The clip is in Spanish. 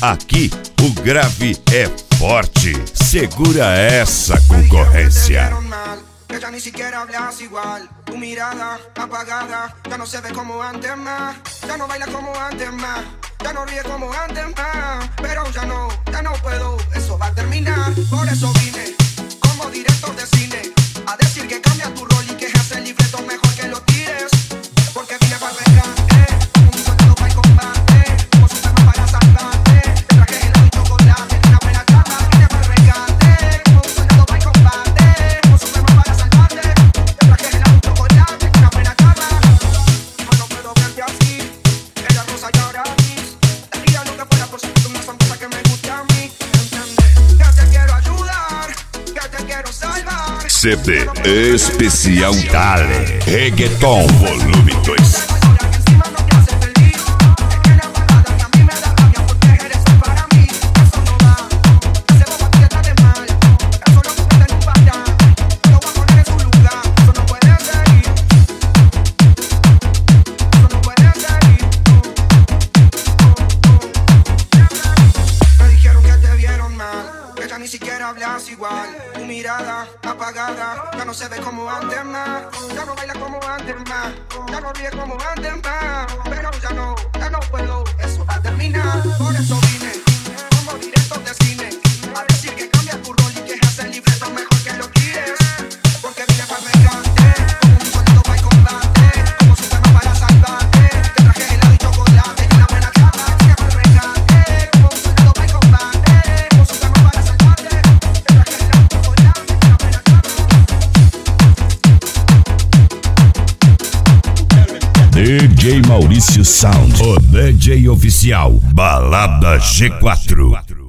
Aqui o grave é forte. Segura essa concorrência. Que ya ni siquiera hablas igual. Tu mirada apagada ya no se ve como antes más. Ya no baila como antes más. Ya no ríe como antes más. Pero ya no puedo. Eso va a terminar. Por eso vine como director de cine a decir que cambia tu rol y que haces el libreto mejor que lo tires. Porque vine para pegarte, como un soldado para el combate, como Superman para salvarte. Te traje helado y chocolate, una buena cama. Vine para rescate, como un soldado para el combate, como Superman para salvarte. Te traje helado y chocolate, una buena cama. Yo no puedo verte así, ella rosa y ahora gris. Daría lo que fuera por si tú no son cosas que me gustan a mí. ¿Entiendes? Que te quiero ayudar, que te quiero salvar. CD Especial Dale Reggaeton Volume 2. Ni siquiera hablas igual. Tu mirada apagada ya no se ve como antes más. Ya no baila como antes más. Ya no ríe como antes más. Pero ya no puedo. Eso va a terminar. Por eso vine como director de cine a decir que cambia tu rol y que haces el libreto mejor que lo quieres. Porque vine para pegarte, como un soldado para el combate, como Superman para salvarte. Te traje helado y chocolate y una buena cama. Vine para pegarte, como un soldado para el combate, como Superman para salvarte. DJ Maurício Sound, o DJ oficial Balada G4.